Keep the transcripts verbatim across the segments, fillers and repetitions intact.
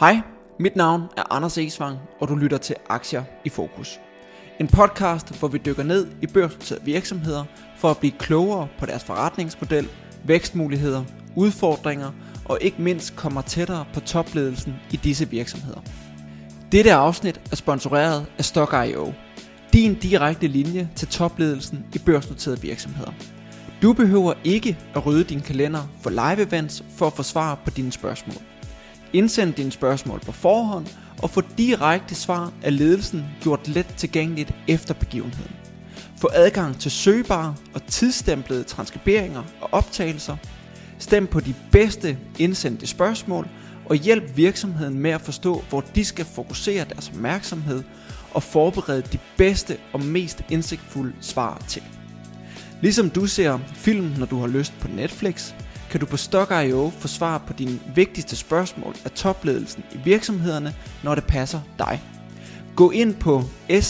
Hej, mit navn er Anders Esvang, og du lytter til Aktier i Fokus. En podcast, hvor vi dykker ned i børsnoterede virksomheder for at blive klogere på deres forretningsmodel, vækstmuligheder, udfordringer og ikke mindst kommer tættere på topledelsen i disse virksomheder. Dette afsnit er sponsoreret af Stock punktum i o, din direkte linje til topledelsen i børsnoterede virksomheder. Du behøver ikke at rydde din kalender for live events for at få svar på dine spørgsmål. Indsend dine spørgsmål på forhånd og få direkte svar af ledelsen gjort let tilgængeligt efter begivenheden. Få adgang til søgbare og tidsstemplede transkriberinger og optagelser. Stem på de bedste indsendte spørgsmål og hjælp virksomheden med at forstå, hvor de skal fokusere deres opmærksomhed og forberede de bedste og mest indsigtfulde svar til. Ligesom du ser film, når du har lyst på Netflix, kan du på Stock punktum i o få svar på dine vigtigste spørgsmål af topledelsen i virksomhederne, når det passer dig. Gå ind på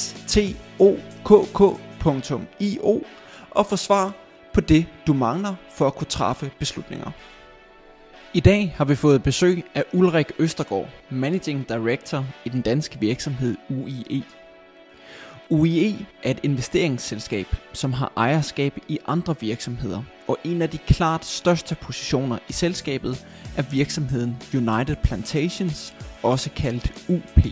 stock punktum i o og få svar på det, du mangler for at kunne træffe beslutninger. I dag har vi fået besøg af Ulrik Østergaard, Managing Director i den danske virksomhed U I E. U I E er et investeringsselskab, som har ejerskab i andre virksomheder, og en af de klart største positioner i selskabet er virksomheden United Plantations, også kaldt U P.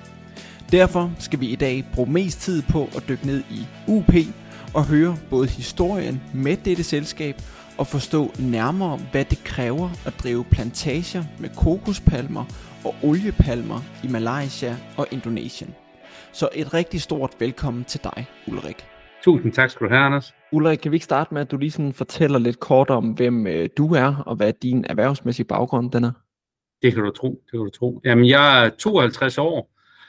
Derfor skal vi i dag bruge mest tid på at dykke ned i U P og høre både historien med dette selskab og forstå nærmere, hvad det kræver at drive plantager med kokospalmer og oliepalmer i Malaysia og Indonesien. Så et rigtig stort velkommen til dig, Ulrik. Tusind tak skal du have, Anders. Ulrik, kan vi ikke starte med, at du lige sådan fortæller lidt kort om, hvem øh, du er, og hvad din erhvervsmæssige baggrund den er? Det kan du tro, det kan du tro. Jamen, jeg er tooghalvtreds år,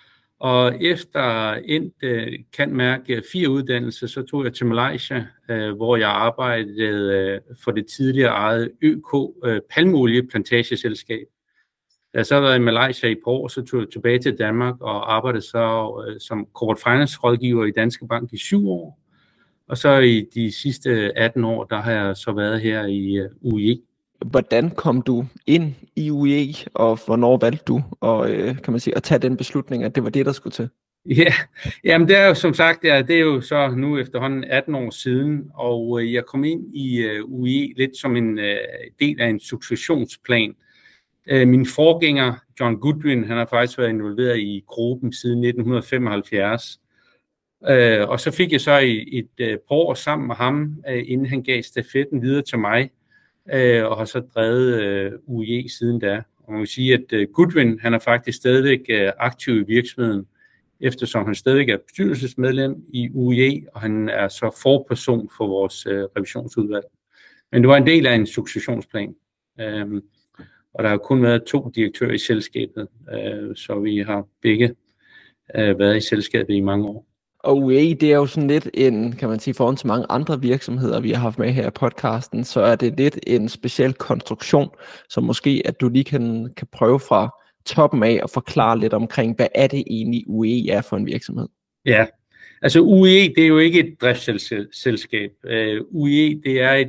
og efter endt øh, kan mærke fire uddannelser, så tog jeg til Malaysia, øh, hvor jeg arbejdede øh, for det tidligere eget Ø K øh, palmeolieplantageselskab. Da jeg så var i Malaysia i et par år, så tog jeg tilbage til Danmark og arbejdede så øh, som corporate finance rådgiver i Danske Bank i syv år. Og så i de sidste atten år, der har jeg så været her i øh, U I E. Hvordan kom du ind i U I E, og hvornår valgte du og, øh, kan man sige, at tage den beslutning, at det var det, der skulle til? Ja, jamen det er jo som sagt, ja, det er jo så nu efterhånden atten år siden, og øh, jeg kom ind i øh, U I E lidt som en øh, del af en successionsplan. Min forgænger, John Goodwin, han har faktisk været involveret i gruppen siden nitten femoghalvfjerds. Og så fik jeg så et, et par år sammen med ham, inden han gav stafetten videre til mig, og har så drevet U I E siden da. Og man kan sige, at Goodwin, han er faktisk stadigvæk aktiv i virksomheden, eftersom han stadigvæk er bestyrelsesmedlem i U I E, og han er så forperson for vores revisionsudvalg. Men det var en del af en successionsplan. Og der har kun været to direktører i selskabet, øh, så vi har begge øh, været i selskabet i mange år. Og U I E, det er jo sådan lidt en, kan man sige, foran til mange andre virksomheder, vi har haft med her i podcasten, så er det lidt en speciel konstruktion, som måske, at du lige kan, kan prøve fra toppen af at forklare lidt omkring, hvad er det egentlig U I E er for en virksomhed? Ja, altså U I E, det er jo ikke et driftsselskab. Uh, U I E, det er et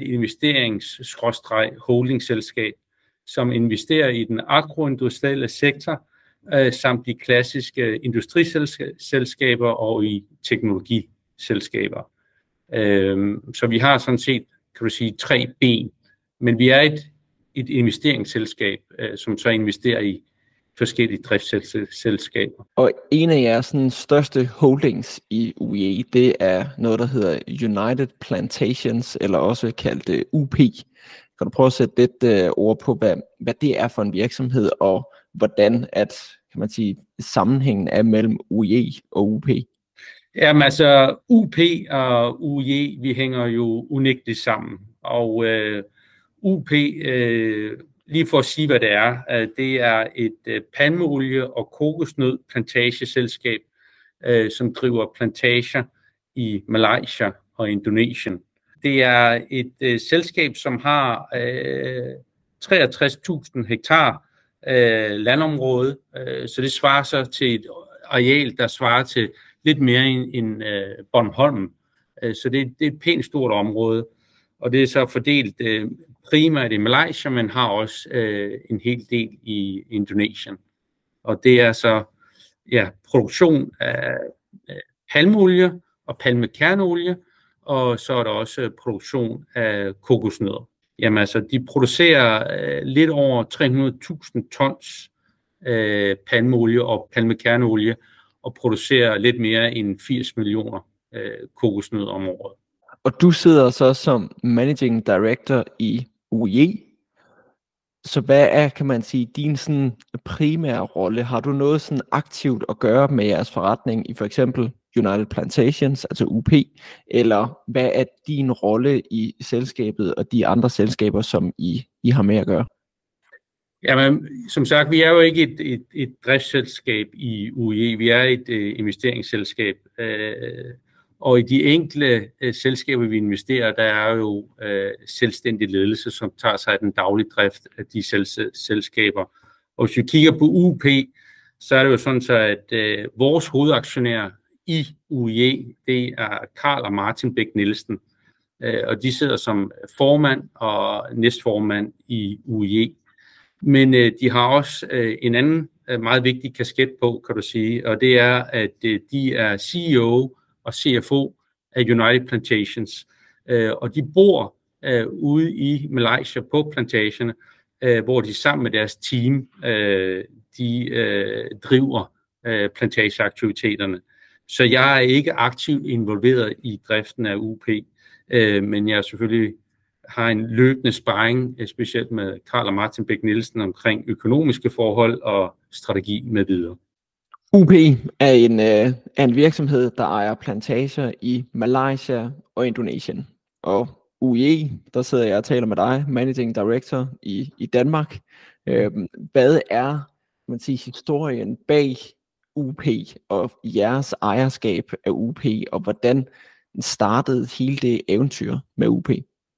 investerings-holdingselskab, som investerer i den agroindustrielle sektor, øh, samt de klassiske industriselskaber og i teknologiselskaber. Øh, så vi har sådan set, kan du sige, tre ben, men vi er et, et investeringsselskab, øh, som så investerer i forskellige driftsselskaber. Og en af jeres sådan, største holdings i U I E, det er noget, der hedder United Plantations, eller også kaldt uh, U P. Kan du prøve at sætte lidt øh, ord på, hvad, hvad det er for en virksomhed, og hvordan at, kan man sige, sammenhængen er mellem U I E og U P? Jamen altså, U P og U I E, vi hænger jo unægteligt sammen. Og øh, U P, øh, lige for at sige, hvad det er, øh, det er et øh, palmeolie- og kokosnød plantageselskab, øh, som driver plantager i Malaysia og Indonesien. Det er et øh, selskab, som har øh, treogtres tusind hektar øh, landområde, øh, så det svarer så til et areal, der svarer til lidt mere end, end øh, Bornholm. Øh, så det, det er et pænt stort område, og det er så fordelt øh, primært i Malaysia, men har også øh, en hel del i Indonesien. Og det er så ja, produktion af palmeolie og palmekerneolie, og så er der også produktion af kokosnødder. Jamen altså, de producerer øh, lidt over tre hundrede tusind tons øh, palmeolie og palmekerneolie, og producerer lidt mere end firs millioner øh, kokosnødder om året. Og du sidder så som Managing Director i U I E. Så hvad er, kan man sige, din sådan primære rolle? Har du noget sådan aktivt at gøre med jeres forretning i for eksempel United Plantations, altså U P, eller hvad er din rolle i selskabet og de andre selskaber, som I, I har med at gøre? Jamen, som sagt, vi er jo ikke et, et, et driftsselskab i U I E, vi er et uh, investeringsselskab, uh, og i de enkelte uh, selskaber, vi investerer, der er jo uh, selvstændig ledelse, som tager sig af den daglige drift af de sel- selskaber. Og hvis vi kigger på U P, så er det jo sådan så, at uh, vores hovedaktionær i U I E, det er Carl og Martin Bech Nielsen, uh, og de sidder som formand og næstformand i U I E. Men øh, de har også øh, en anden øh, meget vigtig kasket på, kan du sige, og det er, at øh, de er C E O og C F O af United Plantations, øh, og de bor øh, ude i Malaysia på plantationerne, øh, hvor de sammen med deres team, øh, de øh, driver øh, plantageaktiviteterne. Så jeg er ikke aktivt involveret i driften af U P, øh, men jeg er selvfølgelig har en løbende sparring, specielt med Carl og Martin Bech Nielsen omkring økonomiske forhold og strategi med videre. U P er en, øh, er en virksomhed, der ejer plantager i Malaysia og Indonesien. Og U I E, der sidder jeg og taler med dig, Managing Director i, i Danmark. Øh, hvad er man siger, historien bag U P og jeres ejerskab af U P, og hvordan startede hele det eventyr med U P?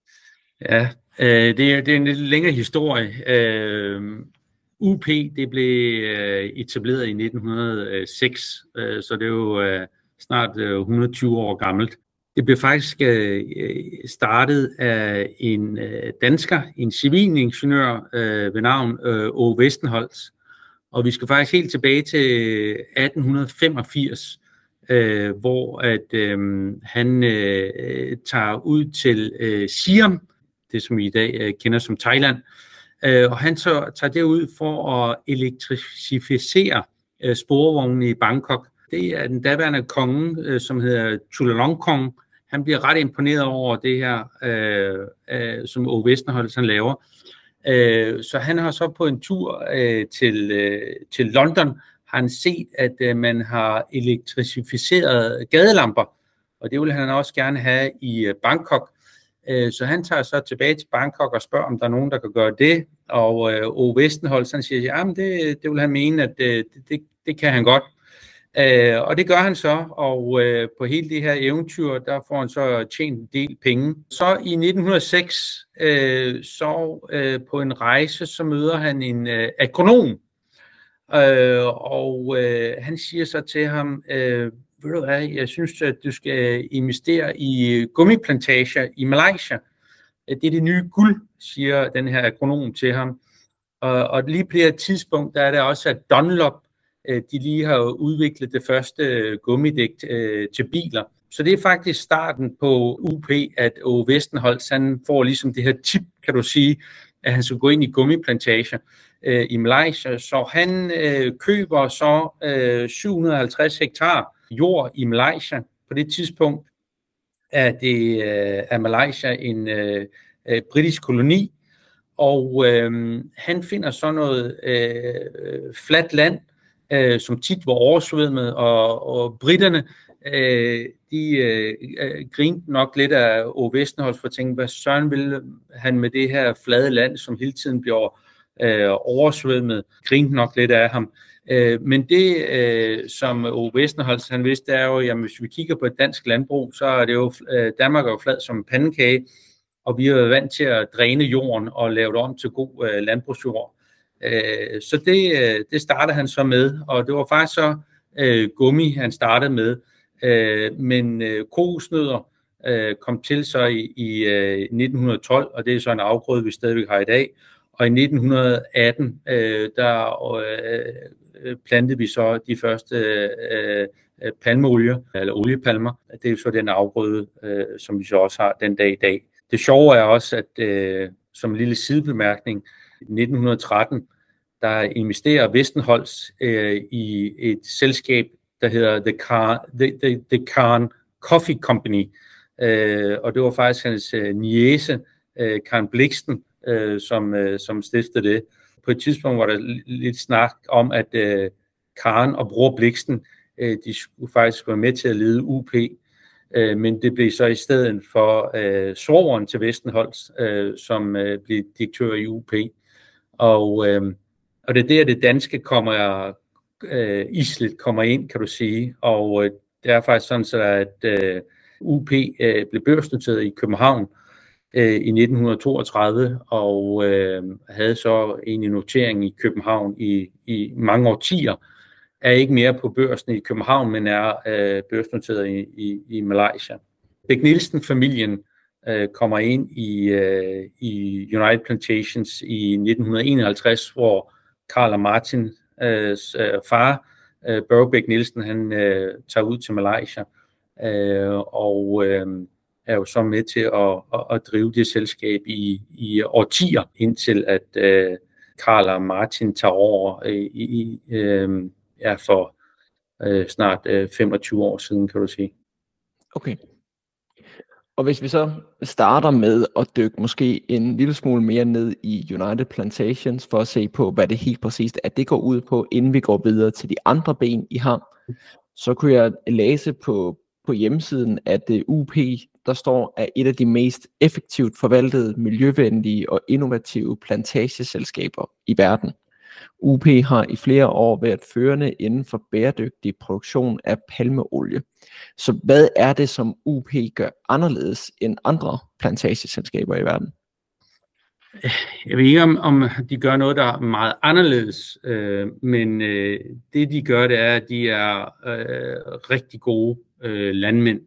Ja, øh, det, er, det er en lidt længere historie. Øh, U P det blev øh, etableret i nitten hundrede og seks, øh, så det er jo øh, snart øh, et hundrede og tyve år gammelt. Det blev faktisk øh, startet af en øh, dansker, en civilingeniør øh, ved navn øh, Aage Westenholz. Og vi skal faktisk helt tilbage til atten femogfirs, øh, hvor at, øh, han øh, tager ud til øh, Siam, det som vi i dag øh, kender som Thailand, øh, og han så tager derud for at elektrificere øh, sporvognene i Bangkok. Det er den daværende konge, øh, som hedder Chulalongkorn. Han bliver ret imponeret over det her, øh, øh, som Aage Westenholz han laver. Øh, så han har så på en tur øh, til, øh, til London, har han set, at øh, man har elektrificeret gadelamper, og det vil han også gerne have i øh, Bangkok. Øh, så han tager så tilbage til Bangkok og spørger, om der er nogen, der kan gøre det, og øh, Aage Westenholz han siger, ja, men det, det vil han mene, at øh, det, det kan han godt. Øh, og det gør han så, og øh, på hele det her eventyr, der får han så tjent en del penge. Så i nitten hundrede og seks, øh, så øh, på en rejse, så møder han en øh, agronom, øh, og øh, han siger så til ham, øh, ved du hvad, jeg synes, at du skal investere i gummiplantager i Malaysia. Det er det nye guld, siger den her agronom til ham. Og, og lige på det her tidspunkt, der er det også, at Dunlop, de lige har udviklet det første gummidæk øh, til biler. Så det er faktisk starten på U P, at Aage Westenholz, han får ligesom det her tip, kan du sige, at han skal gå ind i gummiplantager øh, i Malaysia. Så han øh, køber så øh, syv hundrede og halvtreds hektar jord i Malaysia. På det tidspunkt er det øh, er Malaysia en øh, øh, britisk koloni, og øh, han finder så noget øh, fladt land, Øh, som tit var oversvømmet, og, og britterne, øh, de øh, grinte nok lidt af Aage Westenholz for at tænke, hvad søren ville han med det her flade land, som hele tiden bliver øh, oversvømmet, grinte nok lidt af ham. Øh, men det, øh, som Aage Westenholz han vidste, er jo, jamen hvis vi kigger på et dansk landbrug, så er det jo, øh, Danmark er jo flad som en pandekage, og vi er jo vant til at dræne jorden og lave det om til god øh, landbrugsjord. Så det, det startede han så med, og det var faktisk så øh, gummi, han startede med. Øh, men øh, kokosnødder øh, kom til så i, i øh, nitten tolv, og det er så en afgrøde, vi stadigvæk har i dag. Og i nitten atten, øh, der øh, plantede vi så de første øh, palmeolier, eller oliepalmer. Det er jo så den afgrøde, øh, som vi så også har den dag i dag. Det sjove er også, at øh, som en lille sidebemærkning, i nitten tretten, der investerer Westenholz øh, i et selskab, der hedder The Cairn, The, The, The Cairn Coffee Company. Øh, og det var faktisk hans øh, niece, øh, Karen Blixen, øh, som, øh, som stiftede det. På et tidspunkt var der lidt snak om, at øh, Karen og bror Blixen, øh, de skulle faktisk være med til at lede U P, øh, men det blev så i stedet for øh, svogeren til Westenholz, øh, som øh, blev direktør i U P. Og, øh, og det er der, det danske kommer, øh, islet kommer ind, kan du sige. Og øh, det er faktisk sådan, så at øh, U P øh, blev børsnoteret i København øh, i nitten toogtredive, og øh, havde så en notering i København i, i mange årtier. Er ikke mere på børsen i København, men er øh, børsnoteret i, i, i Malaysia. Beck-Nielsen-familien øh, kommer ind i, øh, i United Plantations i nitten enoghalvtreds, hvor Carl og Martin øh, far, øh, Børge Beck-Nielsen, han øh, tager ud til Malaysia, øh, og øh, er jo så med til at, at, at drive det selskab i, i årtier, indtil at øh, Carl og Martin tager over øh, i, øh, ja, for øh, snart øh, femogtyve år siden, kan du sige. Okay. Og hvis vi så starter med at dykke måske en lille smule mere ned i United Plantations, for at se på, hvad det helt præcist er, det går ud på, inden vi går videre til de andre ben, I har, så kunne jeg læse på, på hjemmesiden, at U P, der står, er et af de mest effektivt forvaltede, miljøvenlige og innovative plantageselskaber i verden. U P har i flere år været førende inden for bæredygtig produktion af palmeolie. Så hvad er det, som U P gør anderledes end andre plantageselskaber i verden? Jeg ved ikke, om, om de gør noget, der er meget anderledes, øh, men øh, det de gør, det er, at de er øh, rigtig gode øh, landmænd.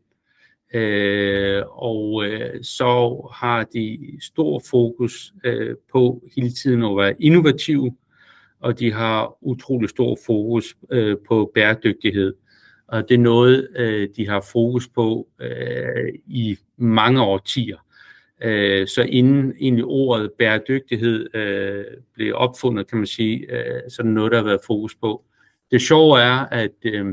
Øh, og øh, så har de stor fokus øh, på hele tiden at være innovative, og de har utrolig stor fokus øh, på bæredygtighed. Og det er noget, øh, de har fokus på øh, i mange årtier. Øh, så inden egentlig ordet bæredygtighed øh, blev opfundet, kan man sige, øh, så er det noget, der har været fokus på. Det sjove er, at øh,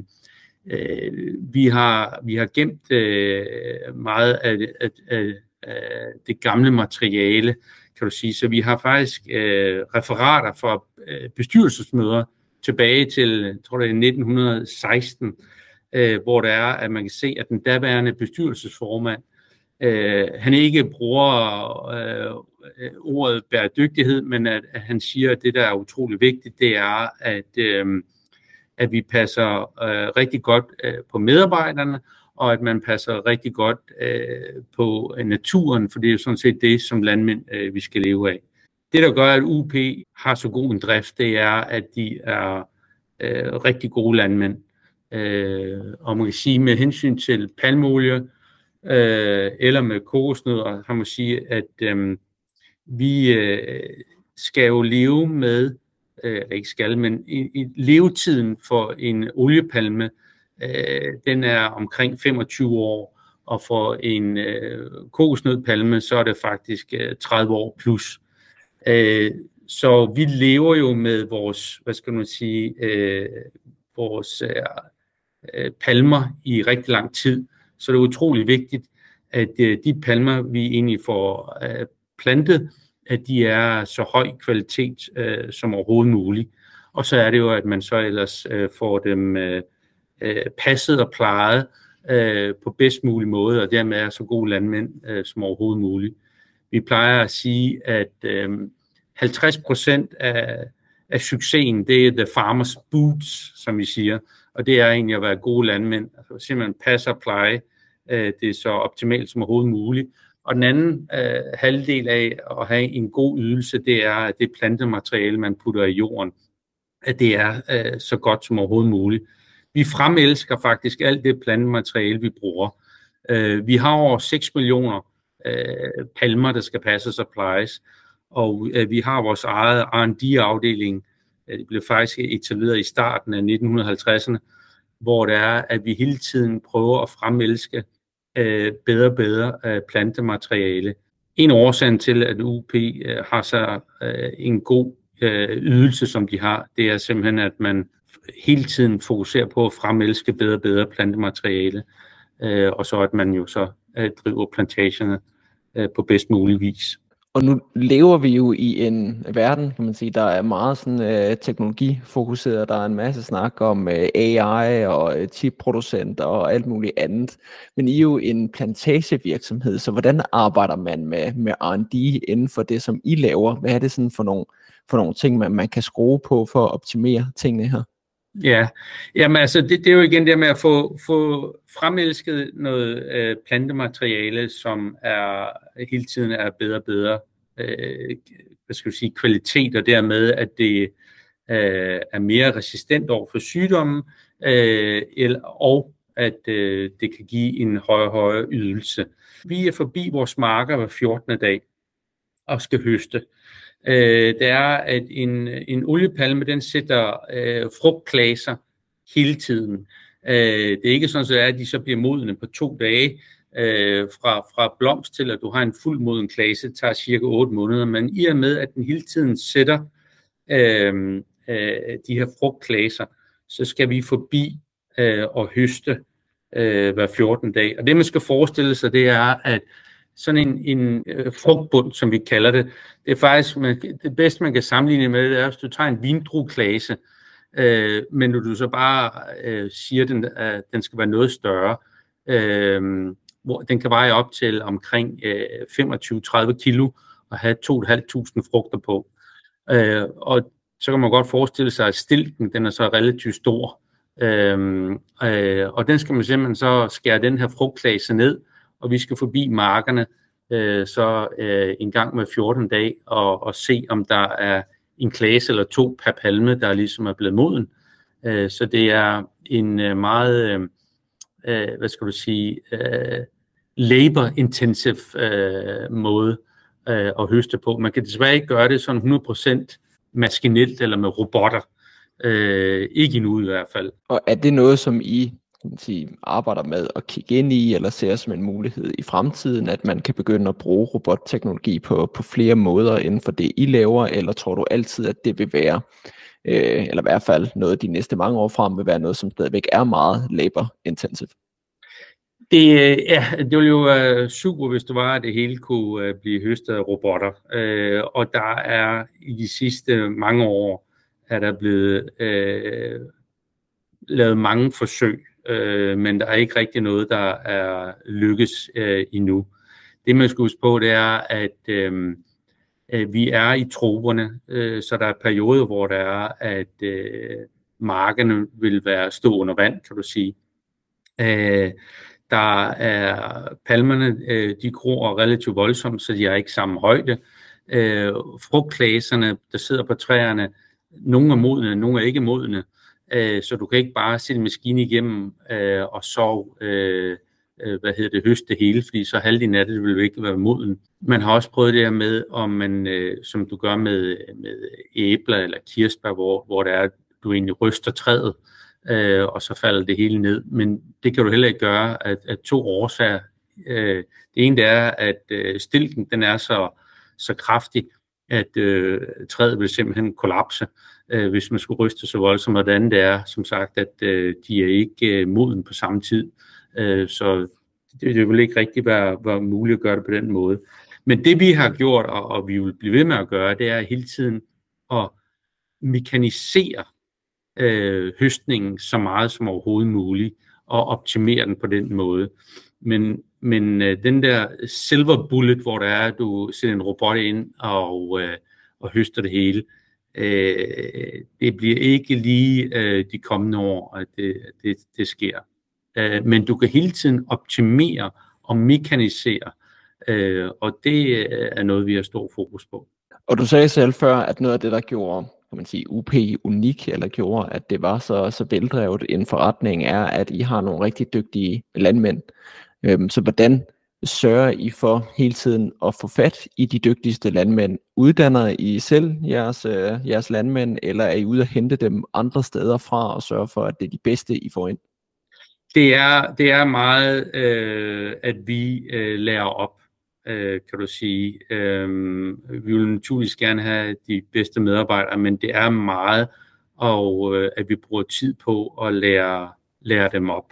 øh, vi, har, vi har gemt øh, meget af, af, af, af det gamle materiale, kan du sige. Så vi har faktisk øh, referater fra øh, bestyrelsesmøder tilbage til, jeg tror det er nitten seksten, øh, hvor det er, at man kan se, at den daværende bestyrelsesformand, øh, han ikke bruger øh, ordet bæredygtighed, men at, at han siger, at det, der er utrolig vigtigt, det er, at, øh, at vi passer øh, rigtig godt øh, på medarbejderne, og at man passer rigtig godt øh, på naturen, for det er jo sådan set det, som landmænd øh, vi skal leve af. Det, der gør, at U P har så god en drift, det er, at de er øh, rigtig gode landmænd. Øh, og man kan sige, med hensyn til palmeolie øh, eller med kokosnødder, har man sige, at øh, vi øh, skal jo leve med, øh, ikke skal, men i, i levetiden for en oliepalme, øh, den er omkring femogtyve år, og for en øh, kokosnødpalme, så er det faktisk øh, tredive år plus. Øh, så vi lever jo med vores, hvad skal man sige, øh, vores øh, palmer i rigtig lang tid. Så det er utrolig vigtigt, at øh, de palmer, vi egentlig får øh, plantet, at de er så høj kvalitet øh, som overhovedet muligt. Og så er det jo, at man så ellers øh, får dem øh, øh, passet og plejet øh, på bedst mulig måde, og dermed er så gode landmænd øh, som overhovedet muligt. Vi plejer at sige, at øh, halvtreds procent af, af succesen, det er the farmer's boots, som vi siger, og det er egentlig at være gode landmænd. Altså simpelthen passe og pleje, øh, det er så optimalt som overhovedet muligt. Og den anden øh, halvdel af at have en god ydelse, det er, at det plantemateriale, man putter i jorden, at det er øh, så godt som overhovedet muligt. Vi fremelsker faktisk alt det plantemateriale, vi bruger. Øh, vi har over seks millioner øh, palmer, der skal passes og plejes, og øh, vi har vores eget R and D-afdeling, det blev faktisk etableret i starten af nitten halvtredserne, hvor det er, at vi hele tiden prøver at fremelske øh, bedre og bedre øh, plantemateriale. En årsag til, at U P øh, har så øh, en god øh, ydelse, som de har, det er simpelthen, at man hele tiden fokuserer på at fremelske bedre og bedre plantemateriale, øh, og så at man jo så øh, driver plantagerne øh, på bedst mulig vis. Og nu lever vi jo i en verden, kan man sige, der er meget sådan øh, teknologifokuseret. Der er en masse snak om øh, A I og øh, chipproducenter og alt muligt andet. Men I er jo en plantagevirksomhed, så hvordan arbejder man med, med R and D inden for det, som I laver? Hvad er det sådan for nogle, for nogle ting, man, man kan skrue på for at optimere tingene her? Ja, jamen altså det, det er jo igen det med at få, få fremelsket noget øh, plantemateriale, som er hele tiden er bedre og bedre øh, hvad skal jeg sige, kvalitet, og dermed at det øh, er mere resistent over for sygdommen, øh, og at øh, det kan give en højere højere ydelse. Vi er forbi vores marker hver fjortende dag og skal høste. Øh, det er, at en, en oliepalme, den sætter øh, frugtklaser hele tiden. Øh, det er ikke sådan, at de så bliver modne på to dage. Øh, fra, fra blomst til, at du har en fuld moden klase, det tager cirka otte måneder. Men i og med, at den hele tiden sætter øh, øh, de her frugtklaser, så skal vi forbi øh, og høste øh, hver fjortende dag. Og det, man skal forestille sig, det er, at sådan en, en øh, frugtbund, som vi kalder det, det er faktisk man, det bedste, man kan sammenligne med, det er, hvis du tager en vindrueklase, øh, men når du så bare øh, siger, den, at den skal være noget større, øh, hvor den kan veje op til omkring øh, femogtyve til tredive kilo og have to tusind fem hundrede frugter på. Øh, og så kan man godt forestille sig, at stilken, den er så relativt stor, øh, øh, og den skal man simpelthen så skære den her frugtklase ned, og vi skal forbi markerne øh, så øh, en gang med fjorten dage og, og se, om der er en klase eller to per palme, der ligesom er blevet moden. Øh, så det er en øh, meget, øh, hvad skal du sige, øh, labor-intensive øh, måde øh, at høste på. Man kan desværre ikke gøre det sådan hundrede procent maskinelt eller med robotter. Øh, ikke endnu i hvert fald. Og er det noget, som I kan man sige, arbejder med at kigge ind i, eller ser som en mulighed i fremtiden, at man kan begynde at bruge robotteknologi på, på flere måder inden for det, I laver, eller tror du altid, at det vil være, øh, eller i hvert fald noget de næste mange år frem, vil være noget, som stadigvæk er meget labor-intensivt? Det, ja, det ville jo være super, hvis det var, at det hele kunne blive høstet af robotter. Øh, og der er i de sidste mange år, er der blevet øh, lavet mange forsøg, øh, men der er ikke rigtig noget, der er lykkes øh, endnu. Det man skal huske på, det er, at øh, vi er i troperne, øh, så der er perioder, hvor der er, at øh, markerne vil være stå under vand, kan du sige. Øh, der er palmerne, øh, de gror relativt voldsomt, så de er ikke samme højde. Øh, frugtklaserne, der sidder på træerne, nogle er modne, nogle er ikke modne. Så du kan ikke bare sætte en maskine igennem øh, og så øh, hvad hedder det, høste det hele, fordi så halvdelen af det vil ikke være moden. Man har også prøvet det her med, om man, øh, som du gør med, med æbler eller kirsebær, hvor, hvor det er, at du egentlig ryster træet, øh, og så falder det hele ned. Men det kan du heller ikke gøre af, af to årsager. Øh, det ene det er, at øh, stilken den er så, så kraftig, at øh, træet vil simpelthen kollapse, øh, hvis man skulle ryste så voldsomt. Og det andet er, som sagt, at øh, de er ikke øh, moden på samme tid. Øh, så det, det vil ikke rigtig være, være muligt at gøre det på den måde. Men det vi har gjort, og, og vi vil blive ved med at gøre, det er hele tiden at mekanisere øh, høstningen så meget som overhovedet muligt, og optimere den på den måde. Men, men øh, den der silver bullet, hvor der er, at du sætter en robot ind og, øh, og høster det hele, øh, det bliver ikke lige øh, de kommende år, at det, det, det sker. Øh, men du kan hele tiden optimere og mekanisere, øh, og det er noget, vi har stor fokus på. Og du sagde selv før, at noget af det, der gjorde, kan man sige, U P unik, eller gjorde, at det var så, så veldrevet en forretning, er, at I har nogle rigtig dygtige landmænd. Øhm, så hvordan sørger I for hele tiden at få fat i de dygtigste landmænd? Uddanner I selv jeres, øh, jeres landmænd, eller er I ude at hente dem andre steder fra og sørge for, at det er de bedste, I får ind? Det er, det er meget, øh, at vi øh, lærer op, øh, kan du sige. Øh, vi vil naturligvis gerne have de bedste medarbejdere, men det er meget, og øh, at vi bruger tid på at lære, lære dem op.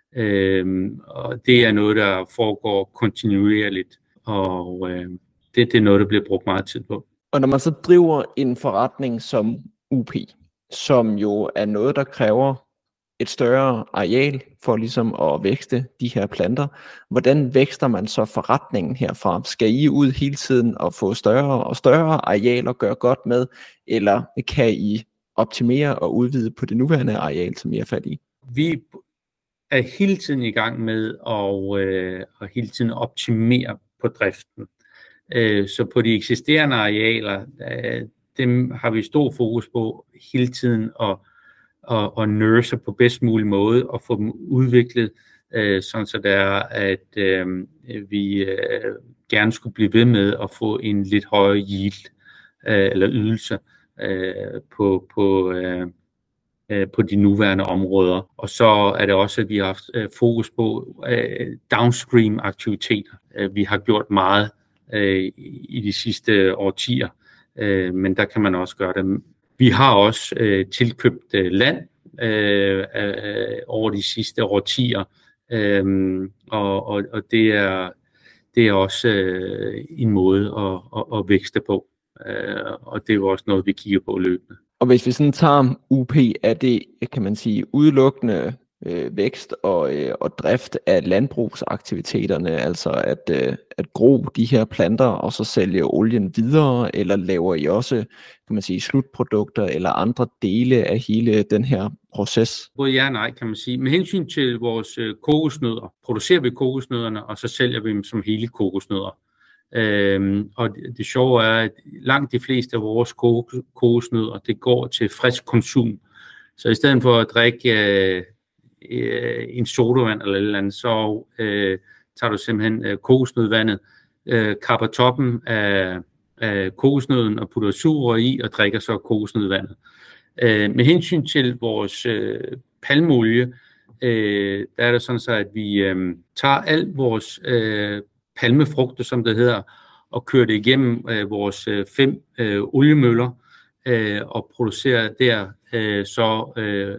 Øh, og det er noget, der foregår kontinuerligt, og øh, det, det er noget, der bliver brugt meget tid på. Og når man så driver en forretning som U P, som jo er noget, der kræver et større areal for ligesom at vækste de her planter, hvordan vækster man så forretningen herfra? Skal I ud hele tiden og få større og større arealer at gøre godt med, eller kan I optimere og udvide på det nuværende areal, som I er fat i? Vi er hele tiden i gang med at, øh, at hele tiden optimere på driften. Øh, så på de eksisterende arealer, øh, dem har vi stor fokus på hele tiden at, at, at nurse på bedst mulig måde og få dem udviklet, øh, sådan så det er, at øh, vi øh, gerne skulle blive ved med at få en lidt højere yield øh, eller ydelse øh, på, på øh, på de nuværende områder. Og så er det også, at vi har haft øh, fokus på øh, downstream aktiviteter. Øh, vi har gjort meget øh, i de sidste årtier, øh, men der kan man også gøre det. Vi har også øh, tilkøbt øh, land øh, øh, over de sidste årtier, øh, og, og, og det er, det er også øh, en måde at, at, at vækste på. Øh, og det er jo også noget, vi kigger på løbende. Og hvis vi sådan tager U P, er det, kan man sige, udelukkende øh, vækst og, øh, og drift af landbrugsaktiviteterne, altså at, øh, at gro de her planter og så sælge olien videre, eller laver I også, kan man sige, slutprodukter eller andre dele af hele den her proces? Både ja og nej, kan man sige. Med hensyn til vores øh, kokosnødder, producerer vi kokosnødderne, og så sælger vi dem som hele kokosnødder. Øhm, og det, det sjove er, at langt de fleste af vores kokosnødder, det går til frisk konsum. Så i stedet for at drikke øh, øh, en sodavand eller et eller andet, så øh, tager du simpelthen øh, kokosnødvandet, øh, kapper toppen af, af kokosnøden og putter sugerør i og drikker så kokosnødvandet. Øh, med hensyn til vores øh, palmeolie, øh, der er det sådan så, at vi øh, tager alt vores øh, palmefrugter, som det hedder, og kører det igennem øh, vores øh, fem øh, oliemøller øh, og producerer der øh, så øh,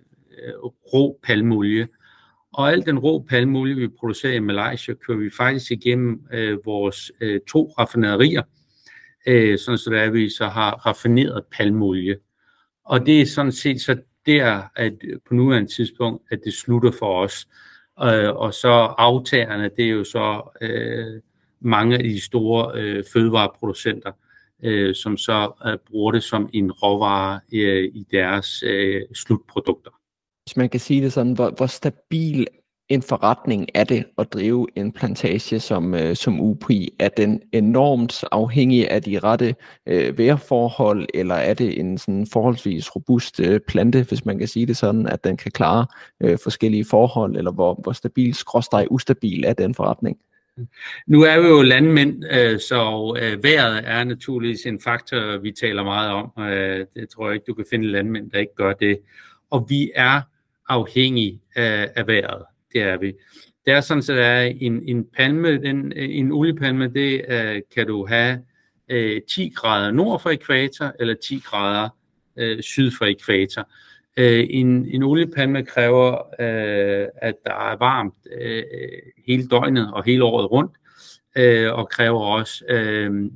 rå palmeolie. Og al den rå palmeolie, vi producerer i Malaysia, kører vi faktisk igennem øh, vores øh, to raffinaderier, øh, sådan så der vi så har raffineret palmeolie. Og det er sådan set så der, at på nuværende tidspunkt, at det slutter for os. Øh, og så aftagerne, det er jo så øh, mange af de store øh, fødevareproducenter, øh, som så øh, bruger det som en råvare øh, i deres øh, slutprodukter. Hvis man kan sige det sådan, hvor, hvor stabil en forretning er det at drive en plantage som, øh, som U P? Er den enormt afhængig af de rette øh, vejrforhold, eller er det en sådan forholdsvis robust øh, plante, hvis man kan sige det sådan, at den kan klare øh, forskellige forhold, eller hvor, hvor stabil, skråstreg ustabil er den forretning? Nu er vi jo landmænd, øh, så øh, vejret er naturligvis en faktor, vi taler meget om. Øh, det tror jeg ikke, du kan finde landmænd, der ikke gør det. Og vi er afhængige af, af vejret. Det er vi. Det er sådan, at der er en, en palme, den, en oliepalme, det uh, kan du have uh, ti grader nord for ekvator, eller ti grader uh, syd for ekvator. Uh, en, en oliepalme kræver, uh, at der er varmt uh, hele døgnet og hele året rundt, uh, og kræver også uh, uh,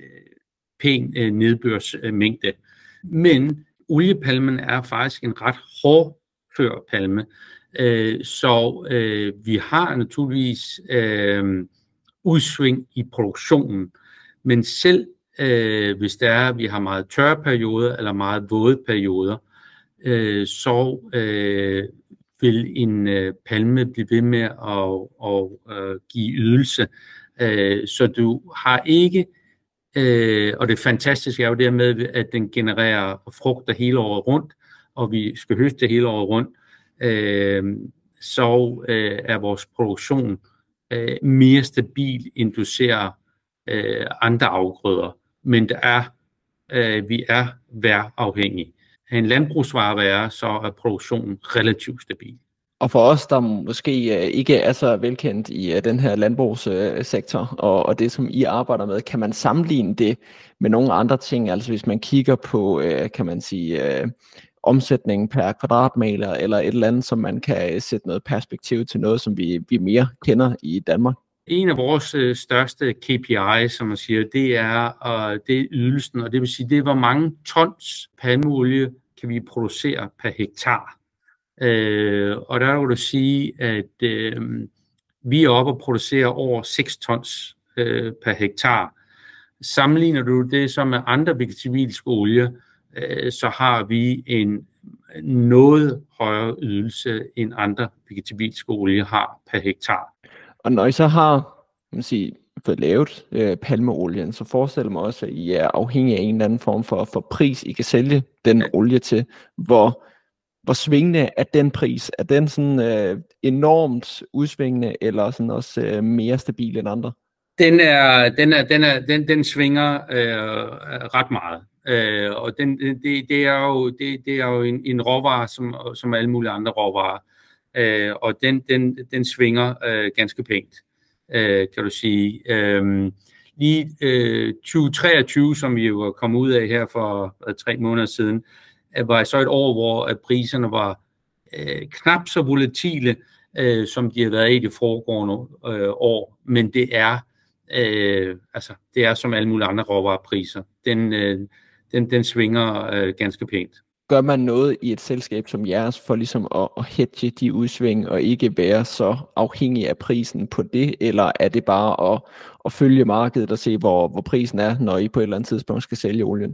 pæn uh, nedbørsmængde. Men oliepalmen er faktisk en ret hårdfør palme. Øh, så øh, vi har naturligvis øh, udsving i produktionen, men selv øh, hvis det er, at vi har meget tørre perioder eller meget våde perioder, øh, så øh, vil en øh, palme blive ved med at, at, at give ydelse. Øh, så du har ikke, øh, og det fantastiske er jo dermed, at den genererer frugter hele året rundt, og vi skal høste hele året rundt. Øh, så øh, er vores produktion øh, mere stabil, end du ser øh, andre afgrøder. Men det er, øh, vi er vejrafhængige. En landbrugsvare være, så er produktionen relativt stabil. Og for os, der måske ikke er så velkendt i den her landbrugssektor, og, og det, som I arbejder med, kan man sammenligne det med nogle andre ting? Altså hvis man kigger på, kan man sige, omsætningen per kvadratmeter, eller et eller andet, som man kan sætte noget perspektiv til noget, som vi, vi mere kender i Danmark? En af vores største K P I, som man siger, det er, uh, det er ydelsen, og det vil sige, det er, hvor mange tons palmeolie kan vi producere per hektar. Øh, og der vil du sige, at øh, vi er oppe og producerer over seks tons øh, per hektar. Sammenligner du det så med andre vegetabilske olier, øh, så har vi en noget højere ydelse, end andre vegetabilske olier har per hektar. Og når I så har, kan man sige, fået lavet øh, palmeolien, så forestiller mig også, at I er afhængige af en eller anden form for, for pris, I kan sælge den olie til, hvor Hvor svingende er den pris? Er den sådan øh, enormt udsvingende, eller sådan også øh, mere stabil end andre? Den er, den er, den er, den, den svinger øh, ret meget, øh, og den, det, det er jo, det, det er jo en, en råvare som, som alle mulige andre råvarer, øh, og den, den, den svinger øh, ganske pænt, øh, kan du sige. Øh, lige øh, tyve treogtyve, som vi jo kom ud af her for øh, tre måneder siden, var så et år, hvor at priserne var øh, knap så volatile, øh, som de har været i de foregående øh, år. Men det er, øh, altså, det er som alle mulige andre råvarepriser. Den, øh, den, den svinger øh, ganske pænt. Gør man noget i et selskab som jeres for ligesom at, at hedge de udsving og ikke være så afhængig af prisen på det, eller er det bare at, at følge markedet og se, hvor, hvor prisen er, når I på et eller andet tidspunkt skal sælge olien?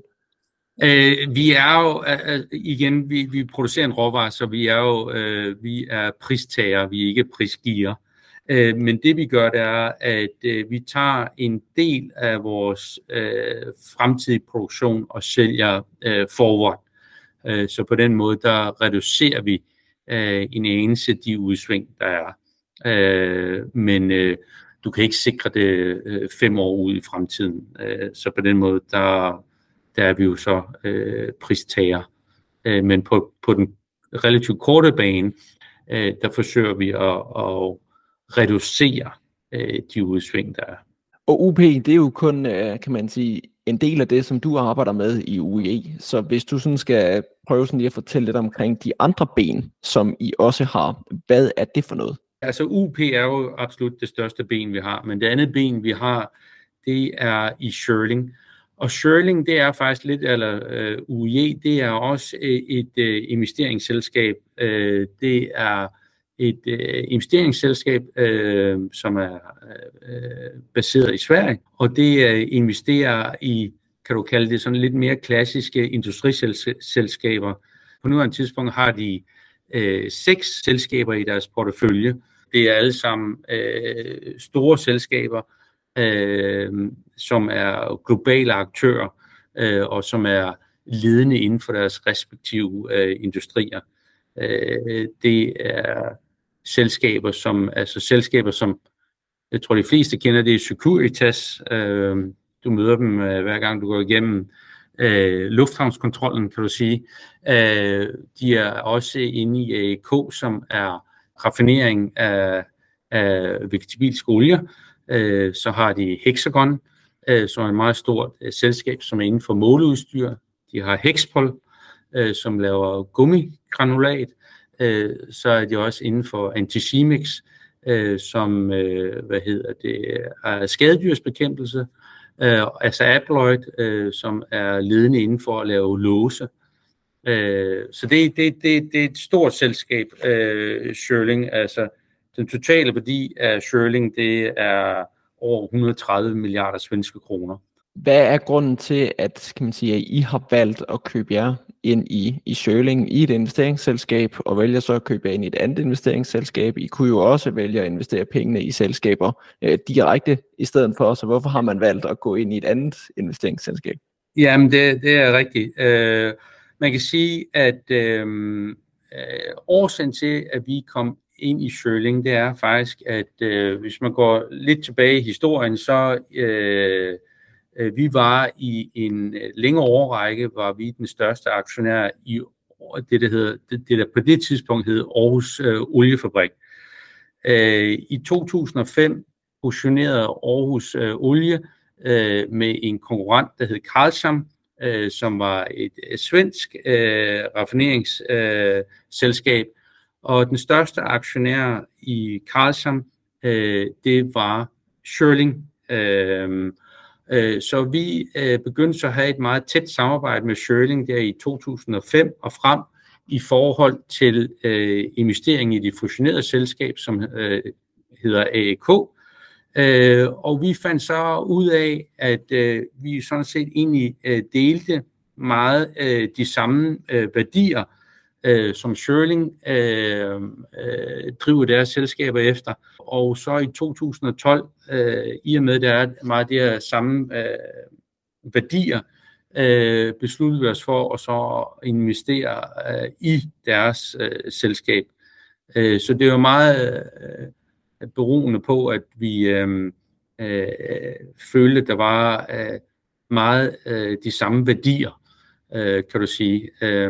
Øh, vi er jo, øh, igen, vi, vi producerer en råvare, så vi er jo øh, vi er pristager, vi er ikke prisgiver. Øh, men det vi gør, det er, at øh, vi tager en del af vores øh, fremtidige produktion og sælger øh, forward. Øh, så på den måde, der reducerer vi øh, en eneste de udsving, der er. Øh, men øh, du kan ikke sikre det øh, fem år ud i fremtiden. Øh, så på den måde, der der er vi jo så øh, pristager. Øh, men på, på den relativt korte bane, øh, der forsøger vi at, at reducere øh, de udsving, der er. Og U P, det er jo kun, øh, kan man sige, en del af det, som du arbejder med i U E. Så hvis du sådan skal prøve sådan lige at fortælle lidt omkring de andre ben, som I også har, hvad er det for noget? Altså U P er jo absolut det største ben, vi har, men det andet ben, vi har, det er i Schörling. Og Schörling, det er faktisk lidt, eller øh, U E, det er også et, et øh, investeringsselskab. Øh, det er et øh, investeringsselskab, øh, som er øh, baseret i Sverige, og det øh, investerer i, kan du kalde det, sådan lidt mere klassiske industriselskaber. På nuværende tidspunkt har de øh, seks selskaber i deres portefølje. Det er alle sammen øh, store selskaber, Øh, som er globale aktører, øh, og som er ledende inden for deres respektive øh, industrier. Øh, det er selskaber, som, altså selskaber, som jeg tror, de fleste kender, det er Securitas. Øh, du møder dem øh, hver gang, du går igennem øh, lufthavnskontrollen, kan du sige. Øh, de er også inde i A E K, som er raffinering af, af vegetabilske olier. Øh, så har de Hexagon, øh, som er et meget stort øh, selskab, som er inden for måleudstyr. De har Hexpol, øh, som laver gummigranulat. Øh, så er de også inden for Anticimex, øh, som øh, hvad hedder det, er skadedyrsbekæmpelse. Øh, altså Abloyd, øh, som er ledende inden for at lave låse. Øh, så det, det, det, det er et stort selskab, øh, Schörling. Altså den totale værdi af Schörling, det er over et hundrede og tredive milliarder svenske kroner. Hvad er grunden til, at, kan man sige, at I har valgt at købe jer ind i, i Schörling i et investeringsselskab, og vælger så at købe jer ind i et andet investeringsselskab? I kunne jo også vælge at investere pengene i selskaber øh, direkte i stedet for, så hvorfor har man valgt at gå ind i et andet investeringsselskab? Jamen, det, det er rigtigt. Øh, man kan sige, at øh, årsagen til, at vi kom ind i Schörling, det er faktisk, at øh, hvis man går lidt tilbage i historien, så øh, øh, vi var i en længere årrække, var vi den største aktionær i det, der, hedder, det, det der på det tidspunkt hed Aarhus øh, Oliefabrik. Øh, I to tusind og fem fusionerede Aarhus øh, Olie øh, med en konkurrent, der hed Karlshamn, øh, som var et, et svensk øh, raffineringsselskab. Øh, og den største aktionær i Karlshamn, øh, det var Schörling. Øh, øh, så vi øh, begyndte så at have et meget tæt samarbejde med Schörling der i to tusind og fem og frem i forhold til øh, investering i det fusionerede selskab, som øh, hedder A A K. Øh, og vi fandt så ud af, at øh, vi sådan set egentlig øh, delte meget øh, de samme øh, værdier, øh, som Schörling øh, øh, driver deres selskaber efter. Og så i to tusind og tolv, øh, i og med der er meget de her samme øh, værdier, øh, besluttede vi os for at så investere øh, i deres øh, selskab. Øh, så det er jo meget øh, beroende på, at vi øh, øh, følte, at der var øh, meget øh, de samme værdier, øh, kan du sige. Øh,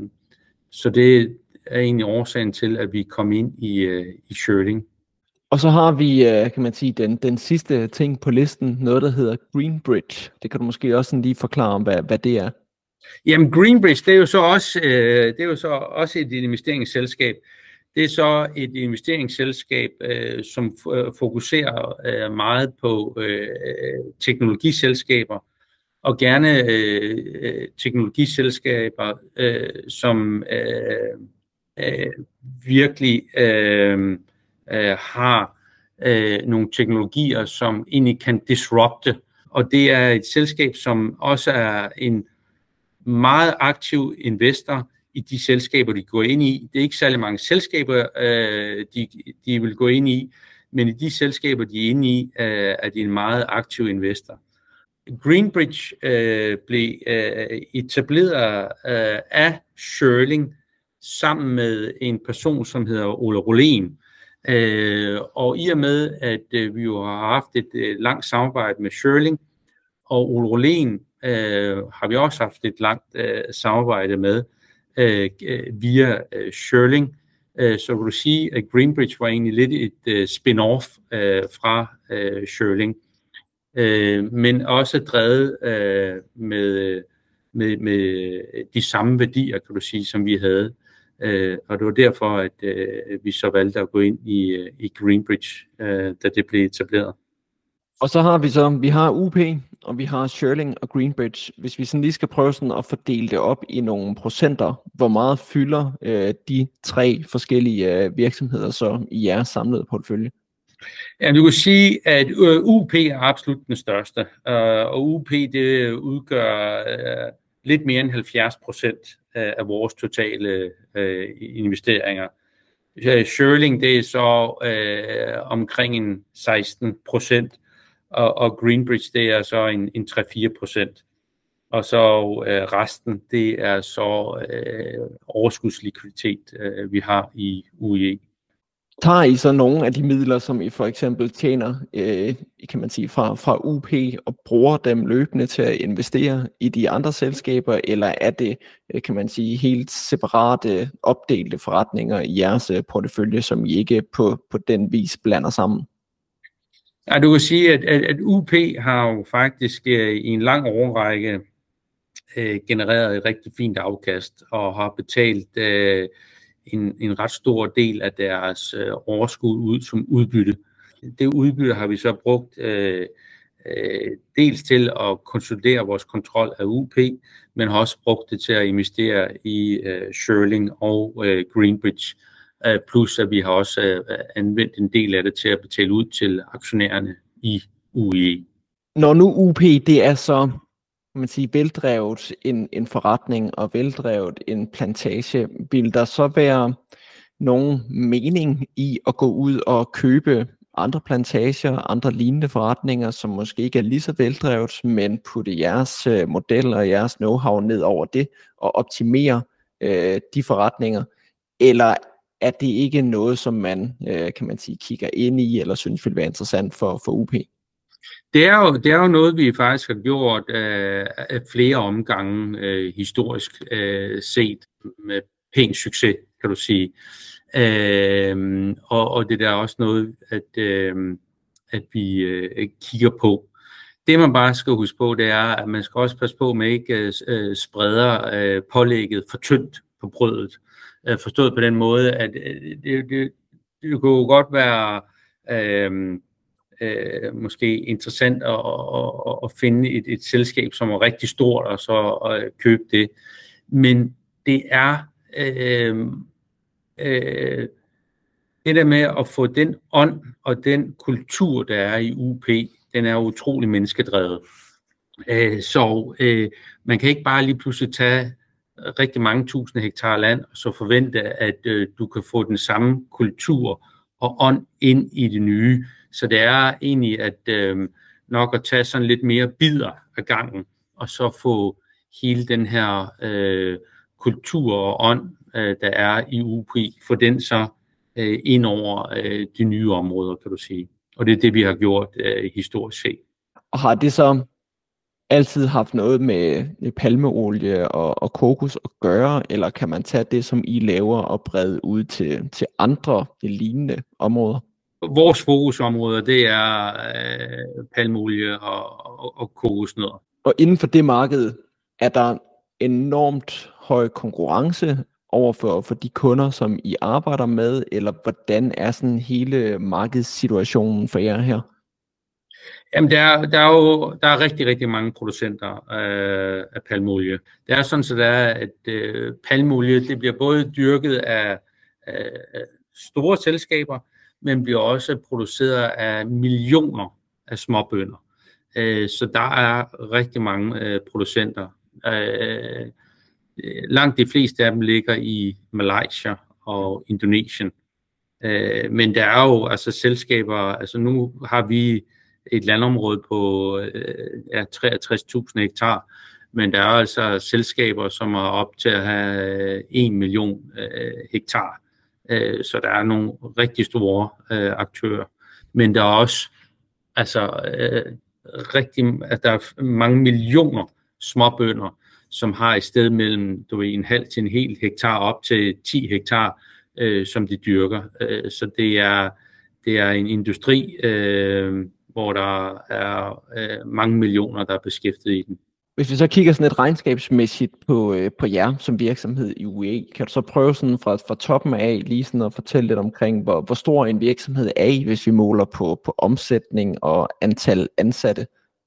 så det er egentlig årsagen til, at vi kom ind i, øh, i Schörling. Og så har vi, kan man sige, den, den sidste ting på listen, noget der hedder Greenbridge. Det kan du måske også sådan lige forklare om, hvad, hvad det er. Jamen Greenbridge, det er jo så også, øh, det er jo så også et investeringsselskab. Det er så et investeringsselskab, øh, som f- fokuserer øh, meget på øh, teknologiselskaber, og gerne øh, teknologiselskaber, øh, som øh, øh, virkelig øh, øh, har øh, nogle teknologier, som egentlig kan disrupte. Og det er et selskab, som også er en meget aktiv investor i de selskaber, de går ind i. Det er ikke særlig mange selskaber, øh, de, de vil gå ind i, men i de selskaber, de er inde i, øh, er de en meget aktiv investor. Greenbridge øh, blev øh, etableret øh, af Schörling sammen med en person, som hedder Ole Rollén. Øh, og i og med, at øh, vi jo har haft et øh, langt samarbejde med Schörling, og Ole Rollén øh, har vi også haft et langt øh, samarbejde med øh, via øh, Schörling. Øh, så vil du sige, at Greenbridge var egentlig lidt et øh, spin-off øh, fra øh, Schörling. Øh, men også drevet øh, med, med, med de samme værdier, kan du sige, som vi havde. Øh, og det var derfor, at øh, vi så valgte at gå ind i, i Greenbridge, øh, da det blev etableret. Og så har vi så, vi har U P, og vi har Schörling og Greenbridge. Hvis vi sådan lige skal prøve sådan at fordele det op i nogle procenter, hvor meget fylder øh, de tre forskellige øh, virksomheder så i jeres samlede portefølje? Ja, du kan sige, at U P er absolut den største, og U P det udgør lidt mere end halvfjerds procent af vores totale investeringer. Schörling det er så omkring en seksten procent, og Greenbridge det er så en, en tre til fire procent. Og så resten, det er så overskudslikviditet, vi har i U I E. Tager I så nogle af de midler, som I for eksempel tjener, øh, kan man sige, fra, fra U P og bruger dem løbende til at investere i de andre selskaber, eller er det, kan man sige, helt separate, opdelte forretninger i jeres portefølje, som I ikke på, på den vis blander sammen? Ja, du kan sige, at, at, at U P har jo faktisk øh, i en lang årrække øh, genereret et rigtig fint afkast og har betalt øh, En, en ret stor del af deres øh, overskud ud som udbytte. Det udbytte har vi så brugt øh, øh, dels til at konsolidere vores kontrol af U P, men har også brugt det til at investere i øh, Schörling og øh, Greenbridge, øh, plus at vi har også øh, anvendt en del af det til at betale ud til aktionærerne i U I E. Når nu U P det er så, kan man sige, veldrevet en, en forretning og veldrevet en plantage, vil der så være nogen mening i at gå ud og købe andre plantager, andre lignende forretninger, som måske ikke er lige så veldrevet, men putte jeres øh, modeller og jeres know-how ned over det og optimere øh, de forretninger? Eller er det ikke noget, som man, øh, kan man sige, kigger ind i, eller synes vil være interessant for, for U P? Det er, jo, det er jo noget, vi faktisk har gjort øh, af flere omgange øh, historisk øh, set med pæn succes, kan du sige. Øh, og, og det er også noget, at, øh, at vi øh, kigger på. Det man bare skal huske på, det er, at man skal også passe på, at man ikke øh, spreder øh, pålægget for tyndt på brødet. Øh, forstået på den måde, at øh, det, det, det kunne jo godt være øh, øh, måske interessant at, at, at finde et, et selskab, som er rigtig stort, og så at købe det. Men det er øh, øh, det der med at få den ånd og den kultur, der er i U P, den er utrolig menneskedrevet. Øh, så øh, man kan ikke bare lige pludselig tage rigtig mange tusinde hektar land, og så forvente, at øh, du kan få den samme kultur og ånd ind i det nye. Så det er egentlig at øh, nok at tage sådan lidt mere bidder af gangen, og så få hele den her øh, kultur og ånd, øh, der er i U P, få den så øh, ind over øh, de nye områder, kan du sige. Og det er det, vi har gjort øh, historisk set. Og har det så altid haft noget med palmeolie og, og kokos at gøre, eller kan man tage det, som I laver, og brede ud til, til andre lignende områder? Vores fokusområder, det er øh, palmeolie og, og, og kokosnødder. Og inden for det marked, er der enormt høj konkurrence overfor for de kunder, som I arbejder med, eller hvordan er sådan hele markedssituationen for jer her? Jamen, der er, der er jo der er rigtig, rigtig mange producenter øh, af palmeolie. Det er sådan, så der er, at øh, palmeolie, det bliver både dyrket af, af store selskaber, men bliver også produceret af millioner af småbønder. Øh, så der er rigtig mange øh, producenter. Øh, langt de fleste af dem ligger i Malaysia og Indonesien. Øh, men der er jo altså selskaber, altså nu har vi et landområde på øh, ja, treogtres tusind hektar, men der er altså selskaber, som er op til at have en million øh, hektar. Øh, så der er nogle rigtig store øh, aktører. Men der er også altså, øh, rigtig, at der er mange millioner småbønder, som har et sted mellem du ved, en halv til en hel hektar op til ti hektar, øh, som de dyrker. Øh, så det er, det er en industri, øh, hvor der er øh, mange millioner, der er beskæftiget i den. Hvis vi så kigger sådan et regnskabsmæssigt på, øh, på jer som virksomhed i U A E, kan du så prøve sådan fra, fra toppen af lige sådan at fortælle lidt omkring, hvor, hvor stor en virksomhed er I, hvis vi måler på, på omsætning og antal ansatte?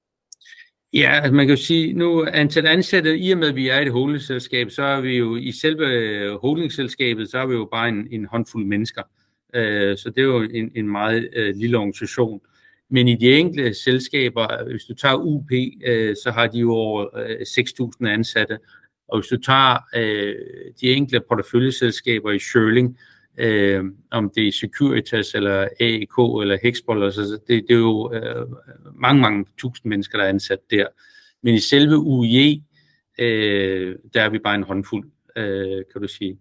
Ja, altså man kan jo sige, nu antal ansatte, i og med at vi er et holdingselskab, så er vi jo i selve holdingselskabet, så er vi jo bare en, en håndfuld mennesker. Øh, så det er jo en, en meget øh, lille organisation. Men i de enkelte selskaber, hvis du tager U P, øh, så har de jo over øh, seks tusind ansatte. Og hvis du tager øh, de enkelte porteføljeselskaber i Schörling, øh, om det er Securitas eller A E K eller Hexpol, så det, det er jo øh, mange, mange tusind mennesker, der er ansat der. Men i selve U I E, øh, der er vi bare en håndfuld, øh, kan du sige.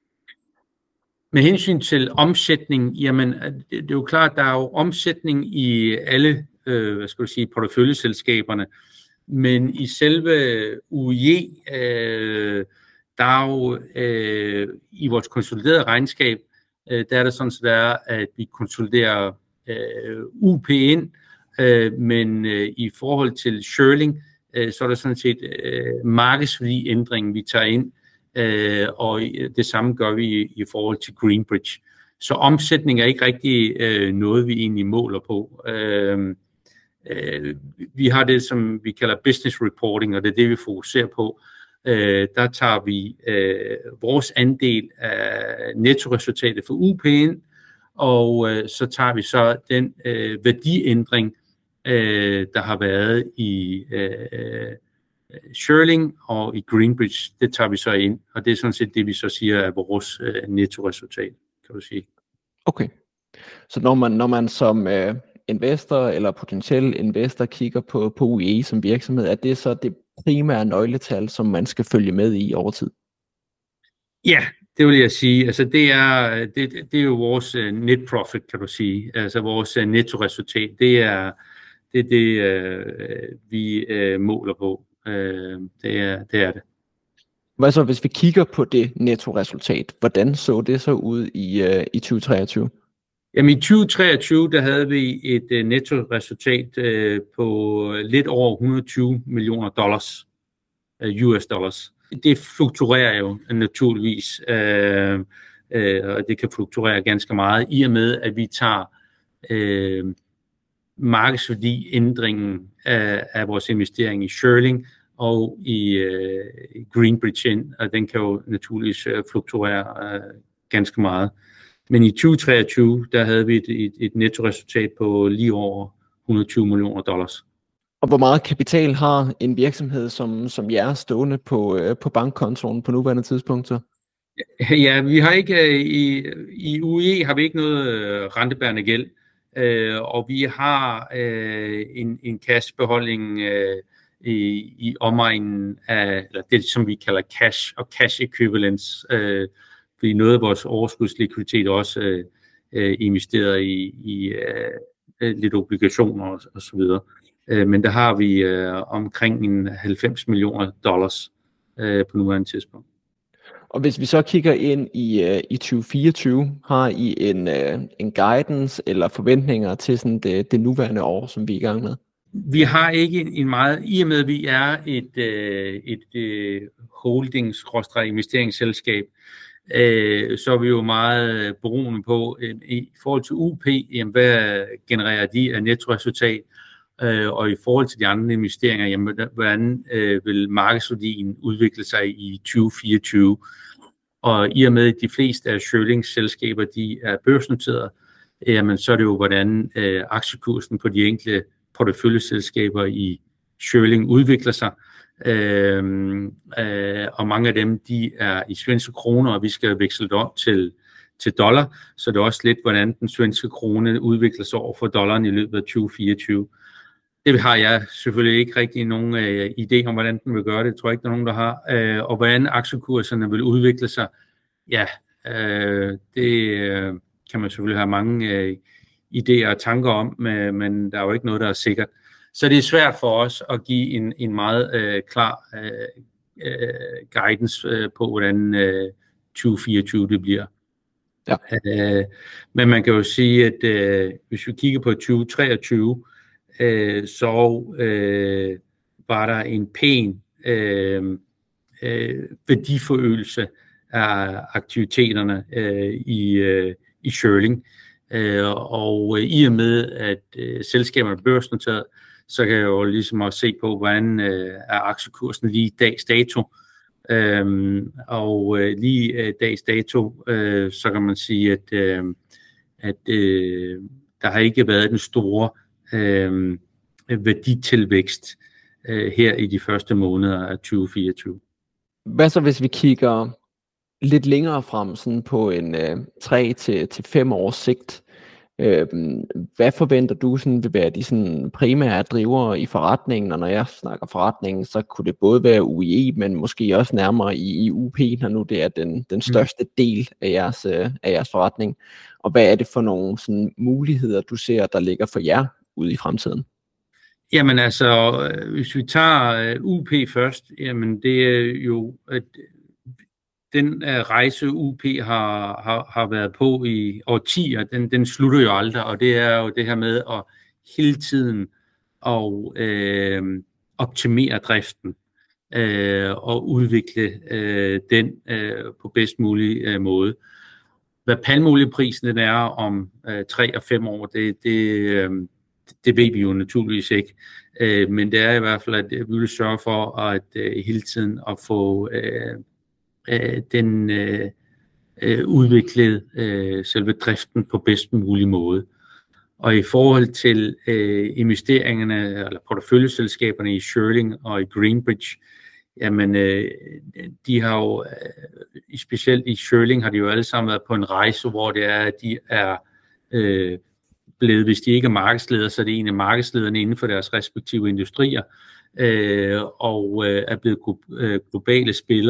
Med hensyn til omsætning, jamen det er jo klart, der er jo omsætning i alle, øh, hvad skal du sige, porteføljeselskaberne, men i selve U I E, øh, der er jo øh, i vores konsoliderede regnskab, øh, der er det sådan, så der er, at vi konsoliderer øh, U P ind, øh, men øh, i forhold til Schörling, øh, så er der sådan set øh, markedsværdiændringen, vi tager ind. Øh, og det samme gør vi i, i forhold til Greenbridge. Så omsætning er ikke rigtig øh, noget, vi egentlig måler på. Øh, øh, vi har det, som vi kalder business reporting, og det er det, vi fokuserer på. Øh, der tager vi øh, vores andel af nettoresultatet for U P ind, og øh, så tager vi så den øh, værdiændring, øh, der har været i øh, Schörling og i Greenbridge, det tager vi så ind, og det er sådan set det, vi så siger er vores øh, nettoresultat, kan du sige. Okay, så når man, når man som øh, investor eller potentiel investor kigger på, på U E som virksomhed, er det så det primære nøgletal, som man skal følge med i over tid? Ja, Det vil jeg sige. Altså det er, det, det er jo vores net profit, kan du sige. Altså vores nettoresultat. Det er det, det vi måler på. Det er det. Er det. Hvad så, hvis vi kigger på det nettoresultat? Hvordan så det så ud i, i tyve treogtyve? Jamen i tyve treogtyve, der havde vi et nettoresultat på lidt over et hundrede og tyve millioner dollars, U S dollars. Det fluktuerer jo naturligvis, øh, øh, og det kan fluktuere ganske meget, i og med, at vi tager øh, markedsværdiændringen af, af vores investering i Sherling og i øh, Greenbridge ind, og den kan jo naturligvis øh, fluktuere øh, ganske meget. Men i tyve treogtyve, der havde vi et, et, et nettoresultat på lige over et hundrede og tyve millioner dollars. Og hvor meget kapital har en virksomhed som, som jer stående på, øh, på bankkontoen på nuværende tidspunkt? Ja, vi har ikke, i, i U E har vi ikke noget rentebærende gæld, øh, og vi har øh, en, en cashbeholdning øh, i, i omegnen af, eller det som vi kalder cash og cash equivalents, øh, fordi noget af vores overskudslikviditet også øh, øh, investeret i, i øh, lidt obligationer og, og så videre. Men der har vi øh, omkring en halvfems millioner dollars øh, på nuværende tidspunkt. Og hvis vi så kigger ind i, øh, i tyve fireogtyve, har I en, øh, en guidance eller forventninger til sådan det, det nuværende år, som vi er i gang med? Vi har ikke en, en meget, i og med at vi er et, øh, et øh, holdings-investeringsselskab, øh, så er vi jo meget beroende på, øh, i forhold til U P, jamen, hvad genererer de af nettoresultat? Og i forhold til de andre investeringer, jamen, hvordan øh, vil markedsværdien udvikle sig i tyve fireogtyve? Og i og med, at de fleste af Sherlings selskaber, de er børsnoteret, jamen, så er det jo, hvordan øh, aktiekursen på de enkelte porteføljeselskaber i Sherling udvikler sig. Øh, øh, og mange af dem, de er i svenske kroner, og vi skal veksle det om til, til dollar, så det er også lidt, hvordan den svenske krone udvikler sig over for dollaren i løbet af tyve fireogtyve. Det har jeg selvfølgelig ikke rigtig nogen øh, idé om, hvordan den vil gøre det. Jeg tror ikke, der er nogen, der har. Øh, og hvordan aktiekurserne vil udvikle sig, ja, øh, det øh, kan man selvfølgelig have mange øh, idéer og tanker om, øh, men der er jo ikke noget, der er sikkert. Så det er svært for os at give en, en meget øh, klar øh, øh, guidance øh, på, hvordan øh, tyve fireogtyve det bliver. Ja. Øh, men man kan jo sige, at øh, hvis vi kigger på tyve treogtyve, Øh, så øh, var der en pæn øh, øh, værdiforøgelse af aktiviteterne øh, i, øh, i Sherling. Øh, og øh, i og med, at øh, selskaberne er børsnoteret, så kan jeg jo ligesom også se på, hvordan øh, er aktiekursen lige dags dato. Øh, og øh, lige øh, dags dato, øh, så kan man sige, at, øh, at øh, der har ikke været den store Øh, værditilvækst øh, her i de første måneder af tyve fireogtyve. Hvad så hvis vi kigger lidt længere frem, sådan på en øh, tre til fem års sigt? Øh, hvad forventer du sådan vil være de sådan primære drivere i forretningen? Og når jeg snakker forretningen, så kunne det både være U E, men måske også nærmere i, i U P, når nu det er den, den største del af jeres, øh, af jeres forretning. Og hvad er det for nogle sådan, muligheder, du ser, der ligger for jer ude i fremtiden? Jamen altså, hvis vi tager U P først, jamen det er jo, at den rejse U P har, har, har været på i årtier, den, den slutter jo aldrig, og det er jo det her med at hele tiden og, øh, optimere driften øh, og udvikle øh, den øh, på bedst mulig øh, måde. Hvad palmeolieprisen den er om øh, tre og fem år, det, det øh, det ved vi jo naturligvis ikke, øh, men det er i hvert fald, at vi vil sørge for at øh, hele tiden at få øh, øh, den øh, øh, udviklet øh, selve driften på bedst mulig måde. Og i forhold til øh, investeringerne eller porteføljeselskaberne i Sherling og i Greenbridge, jamen øh, de har jo, øh, specielt i Sherling har de jo alle sammen været på en rejse, hvor det er, at de er øh, blevet, hvis de ikke er markedsledere, så er det en af markedslederne inden for deres respektive industrier, øh, og øh, er blevet globale spillere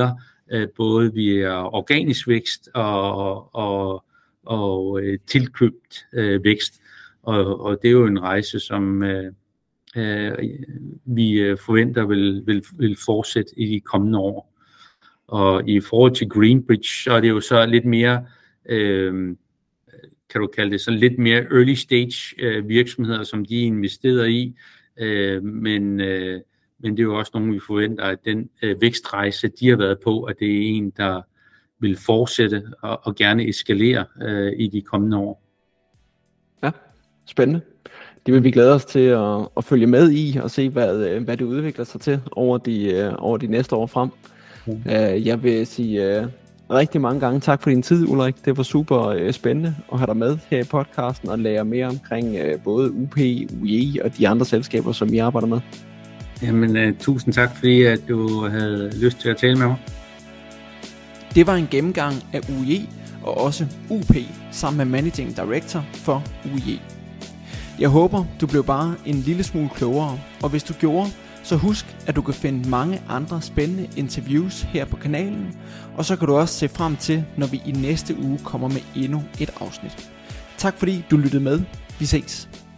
øh, både via organisk vækst og, og, og øh, tilkøbt øh, vækst. Og, og det er jo en rejse, som øh, øh, vi forventer vil, vil, vil fortsætte i de kommende år. Og i forhold til Greenbridge, så er det jo så lidt mere, øh, kan du kalde det, så lidt mere early stage øh, virksomheder, som de investerer i. Øh, men, øh, men det er jo også nogle, vi forventer, at den øh, vækstrejse, de har været på, at det er en, der vil fortsætte og, og gerne eskalere øh, i de kommende år. Ja, spændende. Det vil vi glæde os til at, at følge med i og se, hvad, hvad det udvikler sig til over de, over de næste år frem. Mm. Jeg vil sige rigtig mange gange tak for din tid, Ulrik. Det var super spændende at have dig med her i podcasten og lære mere omkring både U P, U I E og de andre selskaber, som I arbejder med. Jamen, uh, tusind tak, fordi at du havde lyst til at tale med mig. Det var en gennemgang af U I E og også U P sammen med Managing Director for U I E. Jeg håber, du blev bare en lille smule klogere, og hvis du gjorde, så husk, at du kan finde mange andre spændende interviews her på kanalen, og så kan du også se frem til, når vi i næste uge kommer med endnu et afsnit. Tak fordi du lyttede med. Vi ses.